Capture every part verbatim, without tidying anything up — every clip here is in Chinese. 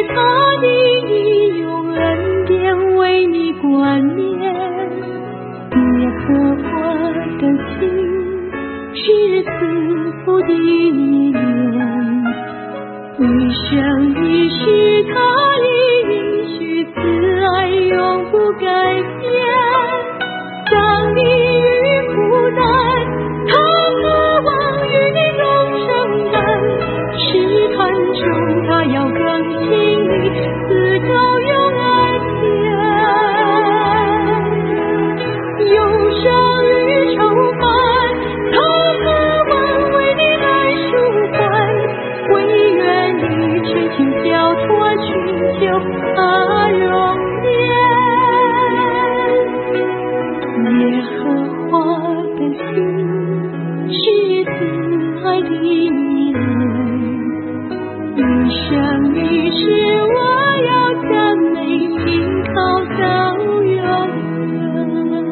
他的义，用恩典为你冠冕。耶和华的心是赐福的言，一生一世他的应许，慈爱永不改变。当你遇苦难，他渴望与你共承担，试探中他要更新你，自高用爱甜。忧伤与愁烦，他渴望为你来舒缓，唯愿你全心交托，寻求他容颜。耶和华的心是慈爱的人，一生一世我要赞美，信靠到永远。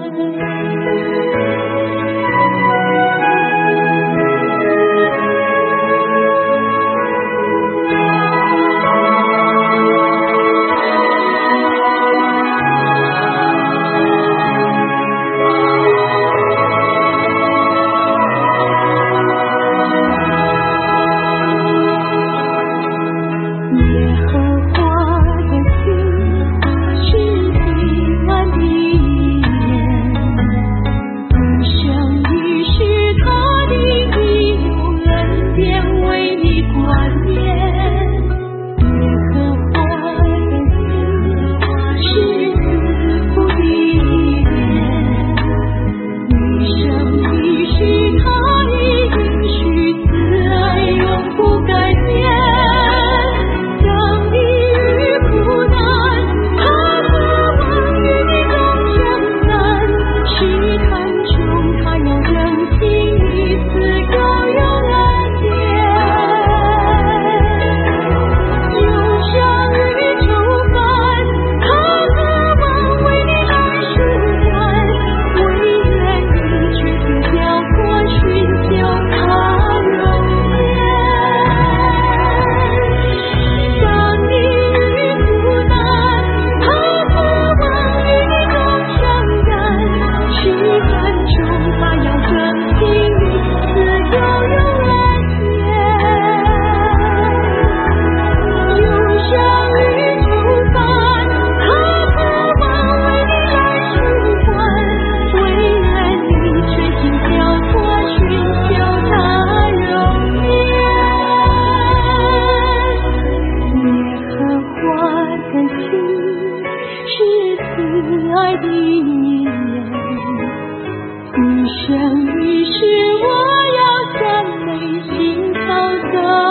一生一世我要赞美，信靠着